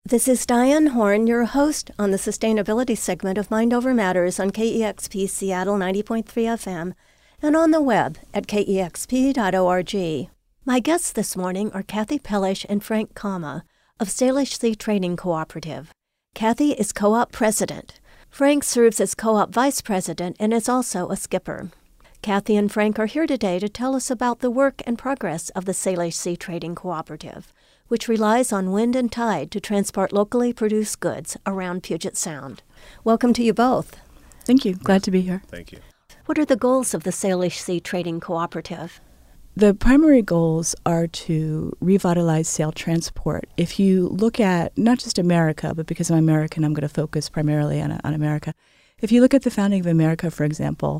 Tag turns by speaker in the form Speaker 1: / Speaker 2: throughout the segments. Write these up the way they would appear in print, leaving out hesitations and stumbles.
Speaker 1: This is Diane Horn, your host on the sustainability segment of Mind Over Matters on KEXP Seattle 90.3 FM and on the web at kexp.org. My guests this morning are Kathy Pellish and Frank Kama of Salish Sea Trading Cooperative. Kathy is co-op president. Frank serves as co-op vice president and is also a skipper. Kathy and Frank are here today to tell us about the work and progress of the Salish Sea Trading Cooperative, which relies on wind and tide to transport locally produced goods around Puget Sound. Welcome to you both.
Speaker 2: Thank you. Glad to be here.
Speaker 3: Thank you.
Speaker 1: What are the goals of the Salish Sea Trading Cooperative?
Speaker 2: The primary goals are to revitalize sail transport. If you look at not just America, but because I'm American, I'm going to focus primarily on America. If you look at the founding of America, for example,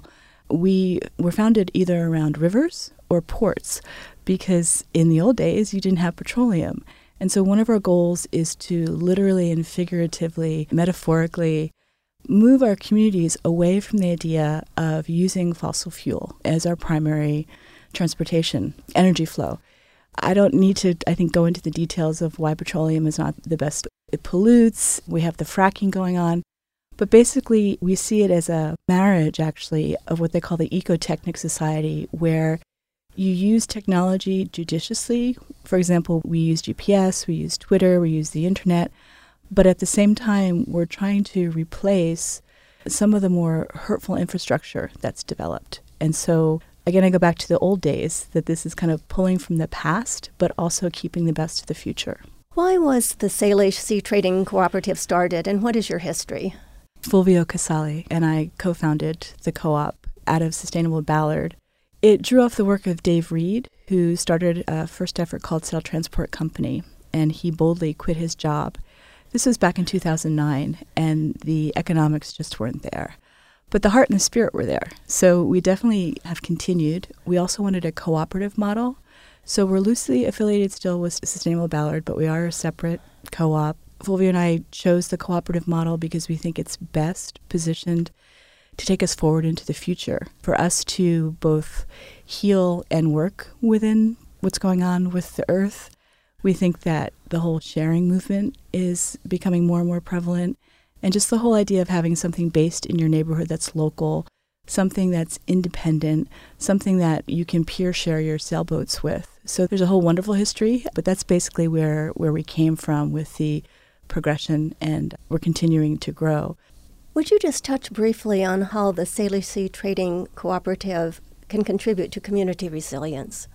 Speaker 2: we were founded either around rivers or ports because in the old days you didn't have petroleum. And so one of our goals is to literally and figuratively, metaphorically, move our communities away from the idea of using fossil fuel as our primary transportation, energy flow. I don't need to, I think, go into the details of why petroleum is not the best. It pollutes. We have the fracking going on. But basically, we see it as a marriage, actually, of what they call the ecotechnic society, where you use technology judiciously. For example, we use GPS, we use Twitter, we use the internet. But at the same time, we're trying to replace some of the more hurtful infrastructure that's developed. And so, again, I go back to the old days, that this is kind of pulling from the past, but also keeping the best of the future.
Speaker 1: Why was the Salish Sea Trading Cooperative started, and what is your history?
Speaker 2: Fulvio Casali and I co-founded the co-op out of Sustainable Ballard. It drew off the work of Dave Reed, who started a first effort called Sail Transport Company, and he boldly quit his job. This was back in 2009, and the economics just weren't there. But the heart and the spirit were there. So we definitely have continued. We also wanted a cooperative model. So we're loosely affiliated still with Sustainable Ballard, but we are a separate co-op. Fulvio and I chose the cooperative model because we think it's best positioned to take us forward into the future, for us to both heal and work within what's going on with the earth. We think that the whole sharing movement is becoming more and more prevalent, and just the whole idea of having something based in your neighborhood that's local, something that's independent, something that you can peer share your sailboats with. So there's a whole wonderful history, but that's basically where we came from with the progression, and we're continuing to grow.
Speaker 1: Would you just touch briefly on how the Salish Sea Trading Cooperative can contribute to community resilience?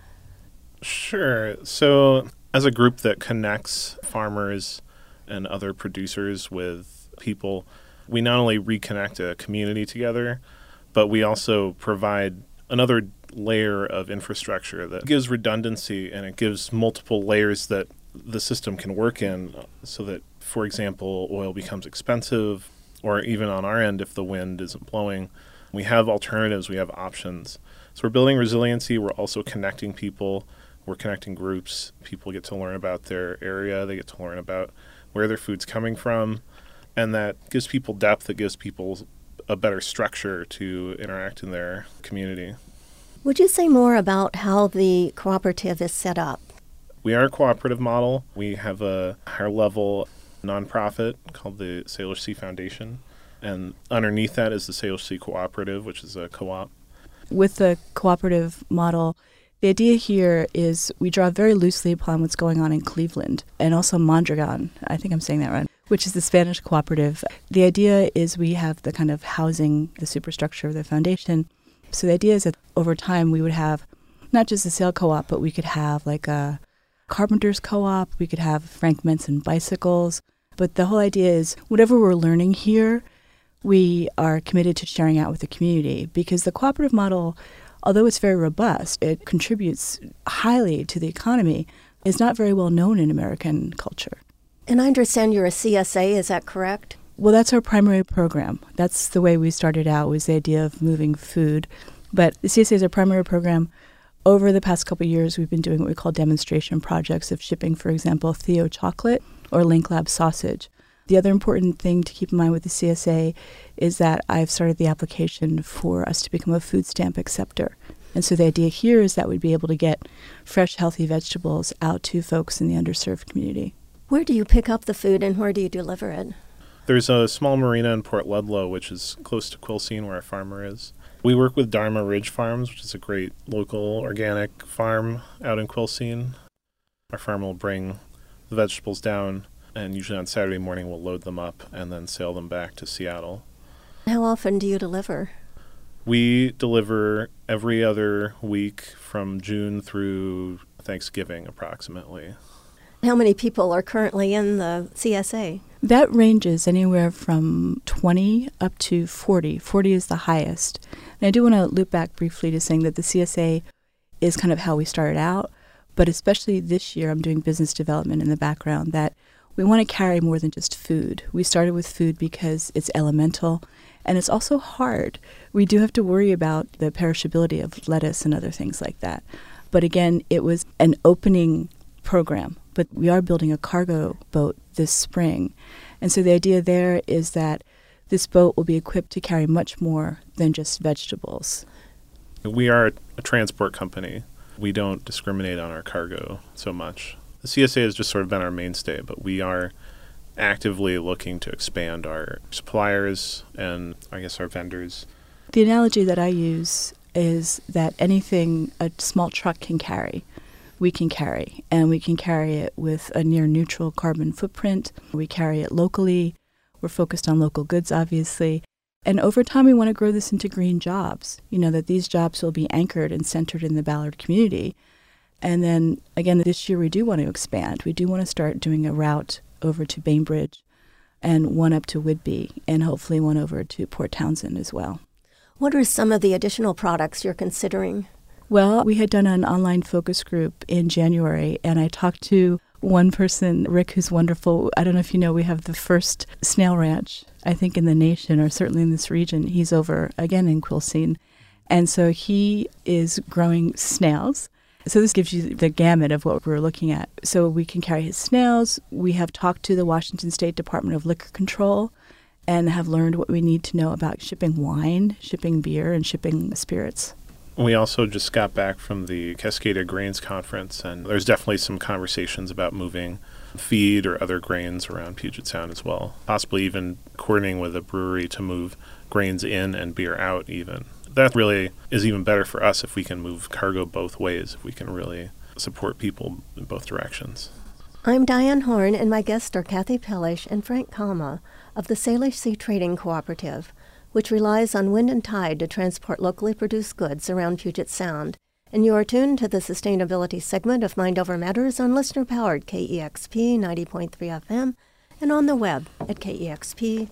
Speaker 3: Sure. So as a group that connects farmers and other producers with people, we not only reconnect a community together, but we also provide another layer of infrastructure that gives redundancy, and it gives multiple layers that the system can work in, so that, for example, oil becomes expensive, or even on our end, if the wind isn't blowing, we have alternatives, we have options. So we're building resiliency. We're also connecting people. We're connecting groups. People get to learn about their area. They get to learn about where their food's coming from. And that gives people depth. It gives people a better structure to interact in their community.
Speaker 1: Would you say more about how the cooperative is set up?
Speaker 3: We are a cooperative model. We have a higher level nonprofit called the Salish Sea Foundation. And underneath that is the Salish Sea Cooperative, which is a co-op.
Speaker 2: With the cooperative model, the idea here is we draw very loosely upon what's going on in Cleveland and also Mondragon, I think I'm saying that right, which is the Spanish cooperative. The idea is we have the kind of housing, the superstructure of the foundation. So the idea is that over time we would have not just a sail co-op, but we could have like a carpenter's co-op, we could have Frank Menson bicycles. But the whole idea is whatever we're learning here, we are committed to sharing out with the community, because the cooperative model, although it's very robust, it contributes highly to the economy, is not very well known in American culture.
Speaker 1: And I understand you're a CSA, is that correct?
Speaker 2: Well, that's our primary program. That's the way we started out, was the idea of moving food. But the CSA is our primary program. Over the past couple of years, we've been doing what we call demonstration projects of shipping, for example, Theo chocolate or Link Lab sausage. The other important thing to keep in mind with the CSA is that I've started the application for us to become a food stamp acceptor. And so the idea here is that we'd be able to get fresh, healthy vegetables out to folks in the underserved community.
Speaker 1: Where do you pick up the food and where do you deliver it?
Speaker 3: There's a small marina in Port Ludlow, which is close to Quilcene, where our farmer is. We work with Dharma Ridge Farms, which is a great local organic farm out in Quilcene. Our farm will bring the vegetables down, and usually on Saturday morning we'll load them up and then sail them back to Seattle.
Speaker 1: How often do you deliver?
Speaker 3: We deliver every other week from June through Thanksgiving, approximately.
Speaker 1: How many people are currently in the CSA?
Speaker 2: That ranges anywhere from 20 up to 40. 40 is the highest. And I do want to loop back briefly to saying that the CSA is kind of how we started out, but especially this year I'm doing business development in the background, that we want to carry more than just food. We started with food because it's elemental and it's also hard. We do have to worry about the perishability of lettuce and other things like that. But again, it was an opening program. But we are building a cargo boat this spring. And so the idea there is that this boat will be equipped to carry much more than just vegetables.
Speaker 3: We are a transport company. We don't discriminate on our cargo so much. The CSA has just sort of been our mainstay, but we are actively looking to expand our suppliers and, I guess, our vendors.
Speaker 2: The analogy that I use is that anything a small truck can carry, we can carry, and we can carry it with a near neutral carbon footprint. We carry it locally. We're focused on local goods, obviously. And over time, we want to grow this into green jobs, that these jobs will be anchored and centered in the Ballard community. And then, again, this year we do want to expand. We do want to start doing a route over to Bainbridge and one up to Whidbey and hopefully one over to Port Townsend as well.
Speaker 1: What are some of the additional products you're considering?
Speaker 2: Well, we had done an online focus group in January, and I talked to one person, Rick, who's wonderful. I don't know if you know, we have the first snail ranch, I think, in the nation, or certainly in this region. He's over, again, in Quilcene. And so he is growing snails. So this gives you the gamut of what we're looking at. So we can carry his snails. We have talked to the Washington State Department of Liquor Control and have learned what we need to know about shipping wine, shipping beer, and shipping spirits.
Speaker 3: We also just got back from the Cascada Grains Conference, and there's definitely some conversations about moving feed or other grains around Puget Sound as well, possibly even coordinating with a brewery to move grains in and beer out even. That really is even better for us if we can move cargo both ways, if we can really support people in both directions.
Speaker 1: I'm Diane Horn, and my guests are Kathy Pellish and Frank Kama of the Salish Sea Trading Cooperative, which relies on wind and tide to transport locally produced goods around Puget Sound. And you are tuned to the sustainability segment of Mind Over Matters on listener-powered KEXP 90.3 FM and on the web at kexp.org.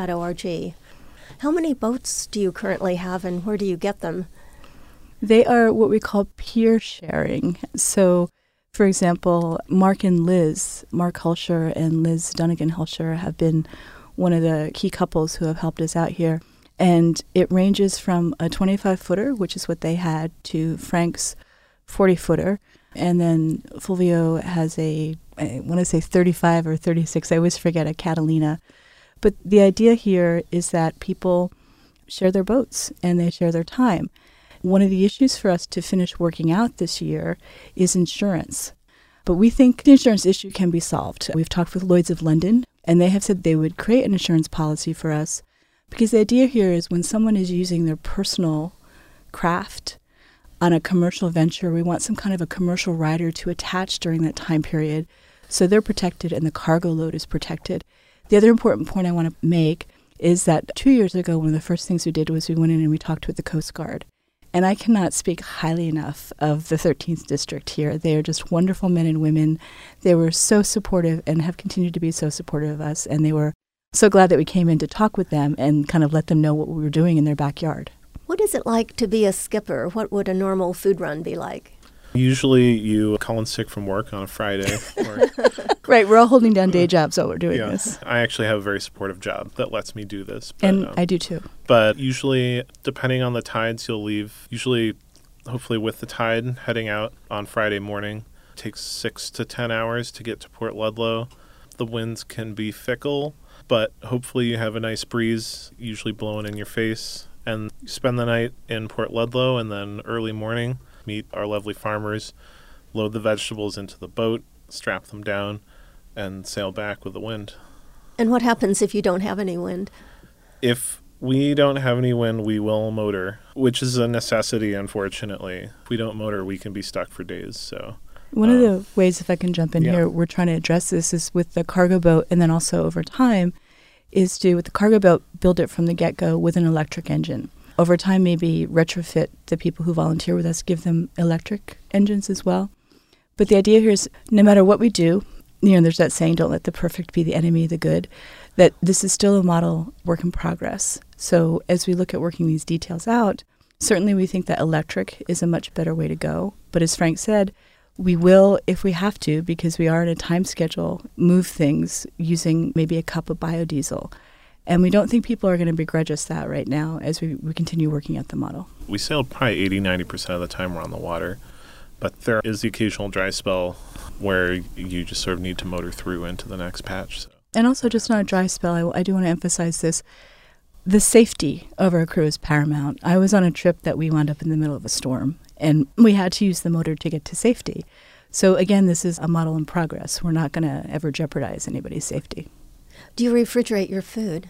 Speaker 1: How many boats do you currently have, and where do you get them?
Speaker 2: They are what we call peer sharing. So, for example, Mark Hulsher and Liz Dunnigan-Hulsher have been one of the key couples who have helped us out here. And it ranges from a 25-footer, which is what they had, to Frank's 40-footer. And then Fulvio has I want to say 35 or 36, I always forget, a Catalina. But the idea here is that people share their boats and they share their time. One of the issues for us to finish working out this year is insurance. But we think the insurance issue can be solved. We've talked with Lloyd's of London, and they have said they would create an insurance policy for us, because the idea here is when someone is using their personal craft on a commercial venture, we want some kind of a commercial rider to attach during that time period so they're protected and the cargo load is protected. The other important point I want to make is that 2 years ago, one of the first things we did was we went in and we talked with the Coast Guard. And I cannot speak highly enough of the 13th District here. They are just wonderful men and women. They were so supportive and have continued to be so supportive of us. And they were so glad that we came in to talk with them and kind of let them know what we were doing in their backyard.
Speaker 1: What is it like to be a skipper? What would a normal food run be like?
Speaker 3: Usually you call in sick from work on a Friday.
Speaker 2: Right, we're all holding down day jobs while we're doing this.
Speaker 3: I actually have a very supportive job that lets me do this. But,
Speaker 2: and I do too.
Speaker 3: But usually, depending on the tides, you'll leave, hopefully with the tide, heading out on Friday morning. It takes 6 to 10 hours to get to Port Ludlow. The winds can be fickle, but hopefully you have a nice breeze, usually blowing in your face. And you spend the night in Port Ludlow, and then early morning, meet our lovely farmers, load the vegetables into the boat, strap them down, and sail back with the wind.
Speaker 1: And what happens if you don't have any wind?
Speaker 3: If we don't have any wind, we will motor, which is a necessity, unfortunately. If we don't motor, we can be stuck for days. So
Speaker 2: one of the ways, if I can jump in
Speaker 3: Yeah.
Speaker 2: here, we're trying to address this is with the cargo boat, and then also over time is to, with the cargo boat, build it from the get-go with an electric engine. Over time, maybe retrofit the people who volunteer with us, give them electric engines as well. But the idea here is no matter what we do, there's that saying, don't let the perfect be the enemy of the good, that this is still a model work in progress. So as we look at working these details out, certainly we think that electric is a much better way to go. But as Frank said, we will, if we have to, because we are in a time schedule, move things using maybe a cup of biodiesel. And we don't think people are going to begrudge us that right now as we continue working at the model.
Speaker 3: we sail probably 80-90% of the time we're on the water. But there is the occasional dry spell where you just sort of need to motor through into the next patch. So.
Speaker 2: And also just not a dry spell, I do want to emphasize this. The safety of our crew is paramount. I was on a trip that we wound up in the middle of a storm, and we had to use the motor to get to safety. So again, this is a model in progress. We're not going to ever jeopardize anybody's safety.
Speaker 1: Do you refrigerate your food?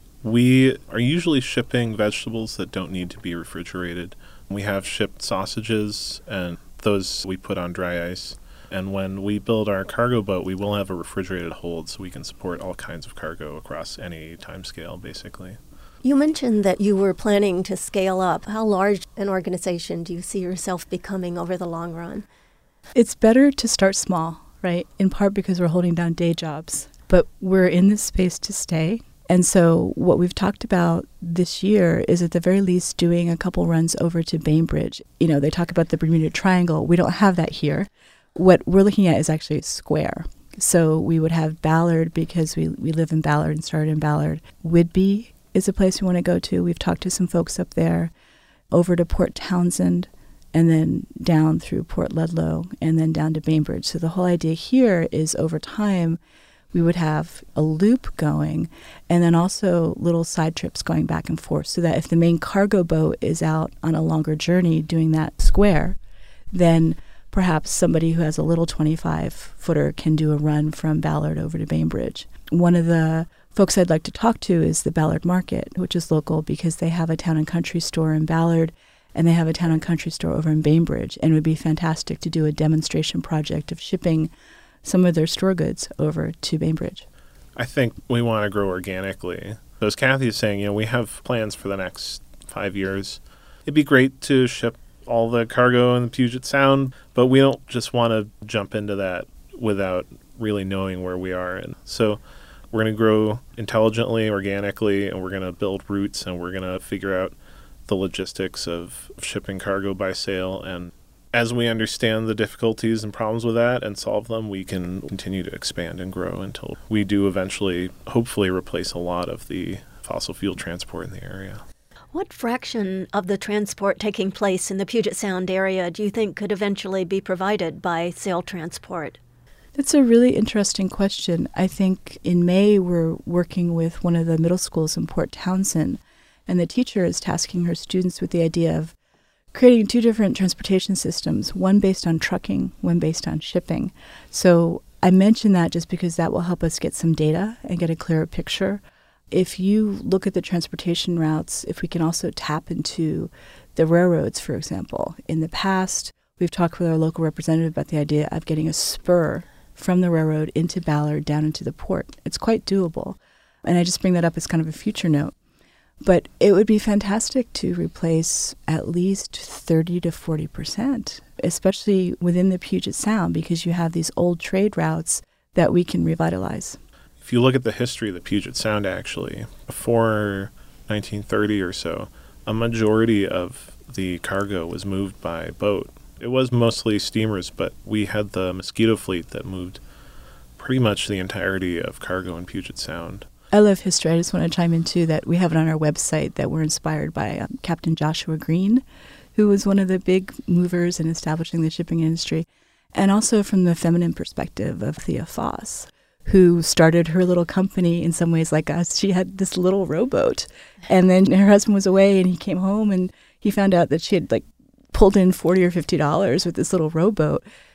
Speaker 3: We are usually shipping vegetables that don't need to be refrigerated. We have shipped sausages, and those we put on dry ice. And when we build our cargo boat, we will have a refrigerated hold so we can support all kinds of cargo across any time scale, basically.
Speaker 1: You mentioned that you were planning to scale up. How large an organization do you see yourself becoming over the long run?
Speaker 2: It's better to start small, right? In part because we're holding down day jobs, but we're in this space to stay. And so what we've talked about this year is at the very least doing a couple runs over to Bainbridge. They talk about the Bermuda Triangle. We don't have that here. What we're looking at is actually a square. So we would have Ballard because we live in Ballard and started in Ballard. Whidbey is a place we want to go to. We've talked to some folks up there, over to Port Townsend, and then down through Port Ludlow, and then down to Bainbridge. So the whole idea here is over time, we would have a loop going and then also little side trips going back and forth so that if the main cargo boat is out on a longer journey doing that square, then perhaps somebody who has a little 25-footer can do a run from Ballard over to Bainbridge. One of the folks I'd like to talk to is the Ballard Market, which is local because they have a town and country store in Ballard and they have a town and country store over in Bainbridge. And it would be fantastic to do a demonstration project of shipping some of their store goods over to Bainbridge.
Speaker 3: I think we want to grow organically. So as Kathy is saying, we have plans for the next 5 years. It'd be great to ship all the cargo in the Puget Sound, but we don't just want to jump into that without really knowing where we are. And so we're going to grow intelligently, organically, and we're going to build routes, and we're going to figure out the logistics of shipping cargo by sail. And as we understand the difficulties and problems with that and solve them, we can continue to expand and grow until we do eventually, hopefully, replace a lot of the fossil fuel transport in the area.
Speaker 1: What fraction of the transport taking place in the Puget Sound area do you think could eventually be provided by sail transport?
Speaker 2: That's a really interesting question. I think in May we're working with one of the middle schools in Port Townsend, and the teacher is tasking her students with the idea of creating 2 different transportation systems, one based on trucking, one based on shipping. So I mention that just because that will help us get some data and get a clearer picture. If you look at the transportation routes, if we can also tap into the railroads, for example. In the past, we've talked with our local representative about the idea of getting a spur from the railroad into Ballard down into the port. It's quite doable. And I just bring that up as kind of a future note. But it would be fantastic to replace at least 30 to 40%, especially within the Puget Sound, because you have these old trade routes that we can revitalize.
Speaker 3: If you look at the history of the Puget Sound, actually, before 1930 or so, a majority of the cargo was moved by boat. It was mostly steamers, but we had the Mosquito fleet that moved pretty much the entirety of cargo in Puget Sound.
Speaker 2: I love history. I just want to chime in, too, that we have it on our website that we're inspired by Captain Joshua Green, who was one of the big movers in establishing the shipping industry, and also from the feminine perspective of Thea Foss, who started her little company in some ways like us. She had this little rowboat, and then her husband was away, and he came home, and he found out that she had pulled in $40 or $50 with this little rowboat.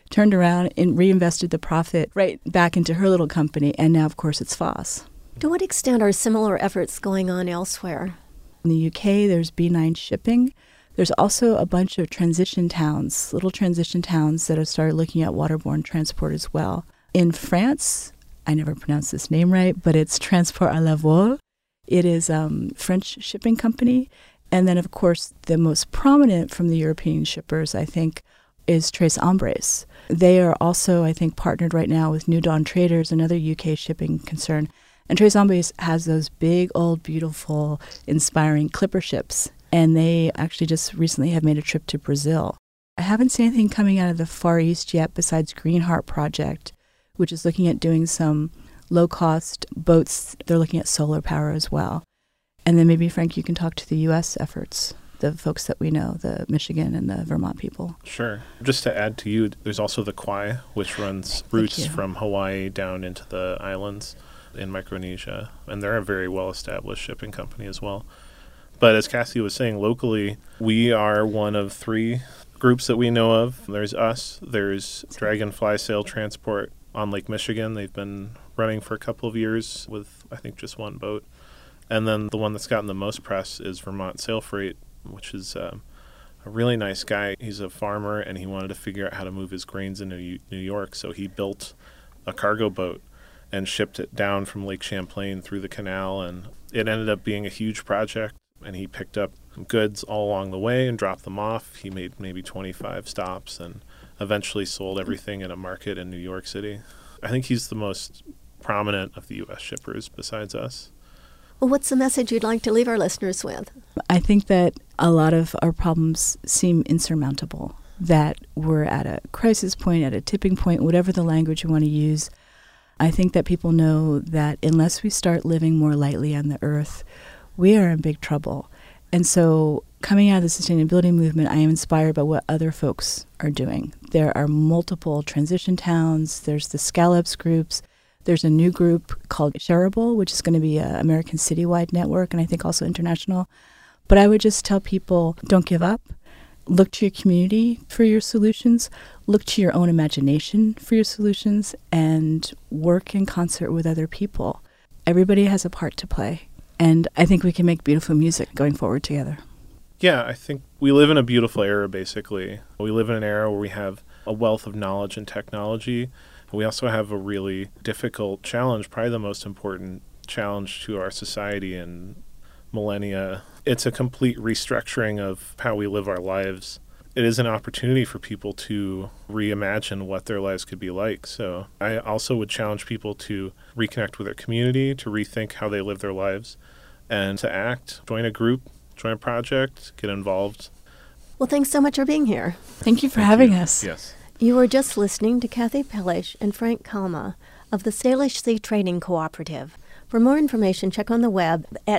Speaker 2: turned around and reinvested the profit right back into her little company. And now, of course, it's Foss.
Speaker 1: To what extent are similar efforts going on elsewhere?
Speaker 2: In the UK, there's B9 Shipping. There's also a bunch of transition towns, little transition towns that have started looking at waterborne transport as well. In France, I never pronounce this name right, but it's Transport à la Voile. It is a French shipping company. And then, of course, the most prominent from the European shippers, I think, is Tres Hombres. They are also, I think, partnered right now with New Dawn Traders, another UK shipping concern. And Tres Hombres has those big, old, beautiful, inspiring clipper ships. And they actually just recently have made a trip to Brazil. I haven't seen anything coming out of the Far East yet besides Greenheart Project, which is looking at doing some low-cost boats. They're looking at solar power as well. And then maybe, Frank, you can talk to the U.S. efforts, the folks that we know, the Michigan and the Vermont people.
Speaker 3: Sure. Just to add to you, there's also the Kwai, which runs routes from Hawaii down into the islands in Micronesia. And they're a very well-established shipping company as well. But as Cassie was saying, locally, we are one of 3 groups that we know of. There's us. There's Dragonfly Sail Transport on Lake Michigan. They've been running for a couple of years with, I think, just one boat. And then the one that's gotten the most press is Vermont Sail Freight, which is a really nice guy. He's a farmer, and he wanted to figure out how to move his grains into New York. So he built a cargo boat and shipped it down from Lake Champlain through the canal. And it ended up being a huge project. And he picked up goods all along the way and dropped them off. He made maybe 25 stops and eventually sold everything in a market in New York City. I think he's the most prominent of the U.S. shippers besides us.
Speaker 1: Well, what's the message you'd like to leave our listeners with?
Speaker 2: I think that a lot of our problems seem insurmountable, that we're at a crisis point, at a tipping point, whatever the language you want to use. I think that people know that unless we start living more lightly on the earth, we are in big trouble. And so coming out of the sustainability movement, I am inspired by what other folks are doing. There are multiple transition towns. There's the Scallops groups. There's a new group called Shareable, which is going to be an American citywide network, and I think also international. But I would just tell people, don't give up. Look to your community for your solutions. Look to your own imagination for your solutions, and work in concert with other people. Everybody has a part to play. And I think we can make beautiful music going forward together.
Speaker 3: Yeah, I think we live in a beautiful era, basically. We live in an era where we have a wealth of knowledge and technology. We also have a really difficult challenge, probably the most important challenge to our society in millennia. It's a complete restructuring of how we live our lives. It is an opportunity for people to reimagine what their lives could be like. So I also would challenge people to reconnect with their community, to rethink how they live their lives, and to act. Join a group, join a project, get involved.
Speaker 1: Well, thanks so much for being here.
Speaker 2: Thank you for having us.
Speaker 3: Yes.
Speaker 1: You were just listening to Kathy Pellish and Frank Kalma of the Salish Sea Trading Cooperative. For more information, check on the web at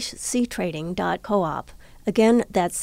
Speaker 1: salishseatrading.coop. Again, that's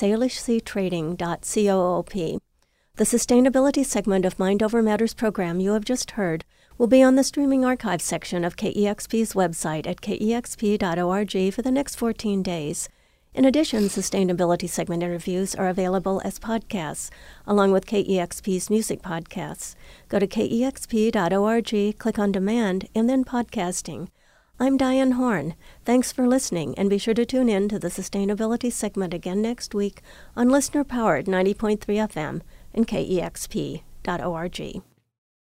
Speaker 1: salishseatrading.coop. The sustainability segment of Mind Over Matters program you have just heard will be on the streaming archive section of KEXP's website at kexp.org for the next 14 days. In addition, sustainability segment interviews are available as podcasts, along with KEXP's music podcasts. Go to kexp.org, click on Demand, and then Podcasting. I'm Diane Horn. Thanks for listening, and be sure to tune in to the sustainability segment again next week on listener-powered 90.3 FM and kexp.org.